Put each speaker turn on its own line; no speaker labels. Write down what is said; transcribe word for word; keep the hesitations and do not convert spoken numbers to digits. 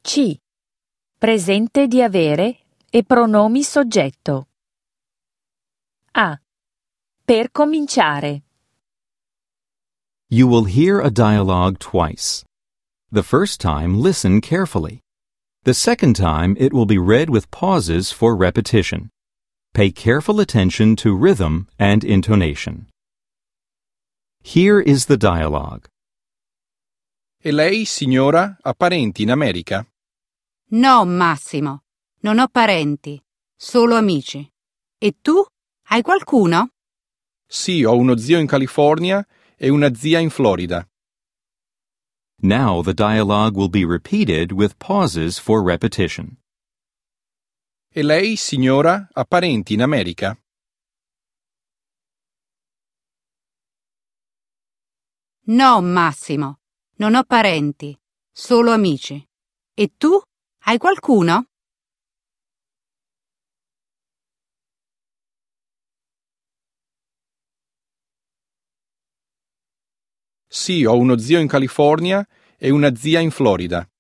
C. Presente di avere e pronomi soggetto. A. Per cominciare.
You will hear a dialogue twice. The first time, listen carefully. The second time, it will be read with pauses for repetition. Pay careful attention to rhythm and intonation. Here is the dialogue.
E lei, signora, ha parenti in America?
No, Massimo, non ho parenti, solo amici. E tu? Hai qualcuno?
Sì, ho uno zio in California e una zia in Florida.
Now the dialogue will be repeated with pauses for repetition.
E lei, signora, ha parenti in America?
No, Massimo, non ho parenti, solo amici. E tu? Hai qualcuno?
Sì, ho uno zio in California e una zia in Florida.